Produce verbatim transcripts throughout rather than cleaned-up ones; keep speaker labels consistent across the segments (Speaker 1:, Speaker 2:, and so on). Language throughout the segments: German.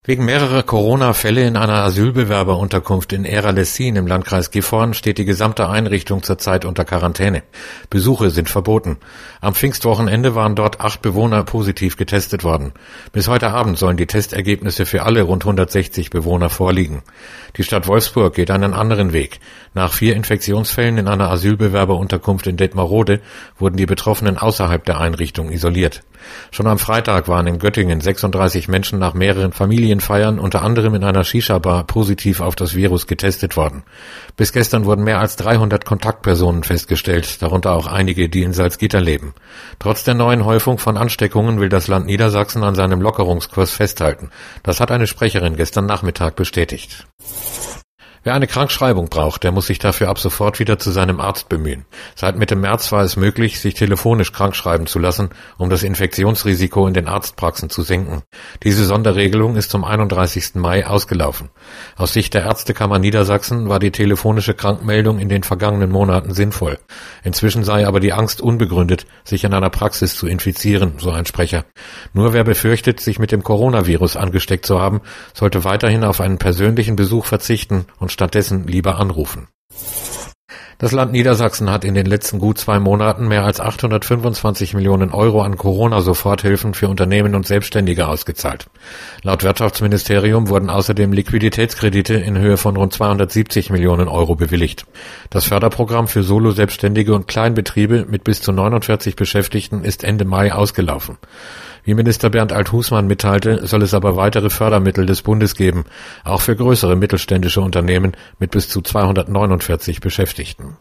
Speaker 1: Wegen mehrerer Corona-Fälle in einer Asylbewerberunterkunft in Ehra-Lessien im Landkreis Gifhorn steht die gesamte Einrichtung zurzeit unter Quarantäne. Besuche sind verboten. Am Pfingstwochenende waren dort acht Bewohner positiv getestet worden. Bis heute Abend sollen die Testergebnisse für alle rund hundertsechzig Bewohner vorliegen. Die Stadt Wolfsburg geht einen anderen Weg. Nach vier Infektionsfällen in einer Asylbewerberunterkunft in Detmarode wurden die Betroffenen außerhalb der Einrichtung isoliert. Schon am Freitag waren in Göttingen sechsunddreißig Menschen nach mehreren Familienfeiern, unter anderem in einer Shisha-Bar, positiv auf das Virus getestet worden. Bis gestern wurden mehr als dreihundert Kontaktpersonen festgestellt, darunter auch einige, die in Salzgitter leben. Trotz der neuen Häufung von Ansteckungen will das Land Niedersachsen an seinem Lockerungskurs festhalten. Das hat eine Sprecherin gestern Nachmittag bestätigt. Wer eine Krankschreibung braucht, der muss sich dafür ab sofort wieder zu seinem Arzt bemühen. Seit Mitte März war es möglich, sich telefonisch krankschreiben zu lassen, um das Infektionsrisiko in den Arztpraxen zu senken. Diese Sonderregelung ist zum einunddreißigsten Mai ausgelaufen. Aus Sicht der Ärztekammer Niedersachsen war die telefonische Krankmeldung in den vergangenen Monaten sinnvoll. Inzwischen sei aber die Angst unbegründet, sich in einer Praxis zu infizieren, so ein Sprecher. Nur wer befürchtet, sich mit dem Coronavirus angesteckt zu haben, sollte weiterhin auf einen persönlichen Besuch verzichten und stattdessen lieber anrufen. Das Land Niedersachsen hat in den letzten gut zwei Monaten mehr als achthundertfünfundzwanzig Millionen Euro an Corona-Soforthilfen für Unternehmen und Selbstständige ausgezahlt. Laut Wirtschaftsministerium wurden außerdem Liquiditätskredite in Höhe von rund zweihundertsiebzig Millionen Euro bewilligt. Das Förderprogramm für Solo-Selbstständige und Kleinbetriebe mit bis zu neunundvierzig Beschäftigten ist Ende Mai ausgelaufen. Wie Minister Bernd Alt-Husmann mitteilte, soll es aber weitere Fördermittel des Bundes geben, auch für größere mittelständische Unternehmen mit bis zu zweihundertneunundvierzig Beschäftigten.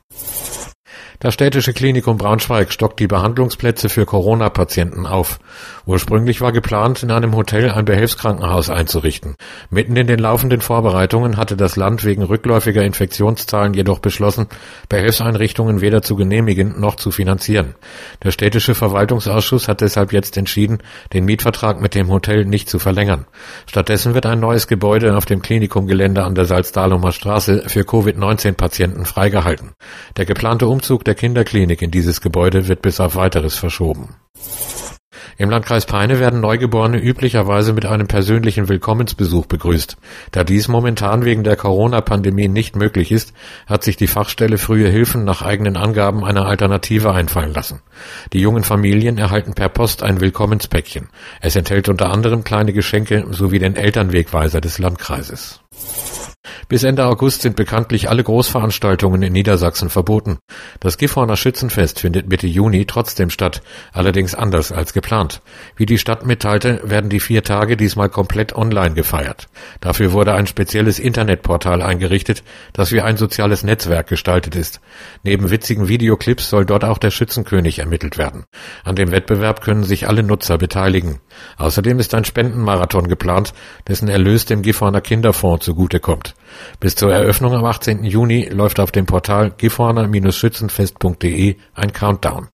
Speaker 1: Das Städtische Klinikum Braunschweig stockt die Behandlungsplätze für Corona-Patienten auf. Ursprünglich war geplant, in einem Hotel ein Behelfskrankenhaus einzurichten. Mitten in den laufenden Vorbereitungen hatte das Land wegen rückläufiger Infektionszahlen jedoch beschlossen, Behelfseinrichtungen weder zu genehmigen noch zu finanzieren. Der städtische Verwaltungsausschuss hat deshalb jetzt entschieden, den Mietvertrag mit dem Hotel nicht zu verlängern. Stattdessen wird ein neues Gebäude auf dem Klinikumgelände an der Salzdahlumer Straße für Covid neunzehn Patienten freigehalten. Der geplante Umzug der Kinderklinik in dieses Gebäude wird bis auf Weiteres verschoben. Im Landkreis Peine werden Neugeborene üblicherweise mit einem persönlichen Willkommensbesuch begrüßt. Da dies momentan wegen der Corona-Pandemie nicht möglich ist, hat sich die Fachstelle Frühe Hilfen nach eigenen Angaben eine Alternative einfallen lassen. Die jungen Familien erhalten per Post ein Willkommenspäckchen. Es enthält unter anderem kleine Geschenke sowie den Elternwegweiser des Landkreises. Bis Ende August sind bekanntlich alle Großveranstaltungen in Niedersachsen verboten. Das Gifhorner Schützenfest findet Mitte Juni trotzdem statt, allerdings anders als geplant. Wie die Stadt mitteilte, werden die vier Tage diesmal komplett online gefeiert. Dafür wurde ein spezielles Internetportal eingerichtet, das wie ein soziales Netzwerk gestaltet ist. Neben witzigen Videoclips soll dort auch der Schützenkönig ermittelt werden. An dem Wettbewerb können sich alle Nutzer beteiligen. Außerdem ist ein Spendenmarathon geplant, dessen Erlös dem Gifhorner Kinderfonds zugutekommt. Bis zur Eröffnung am achtzehnten Juni läuft auf dem Portal gifhorner Schützenfest punkt de ein Countdown.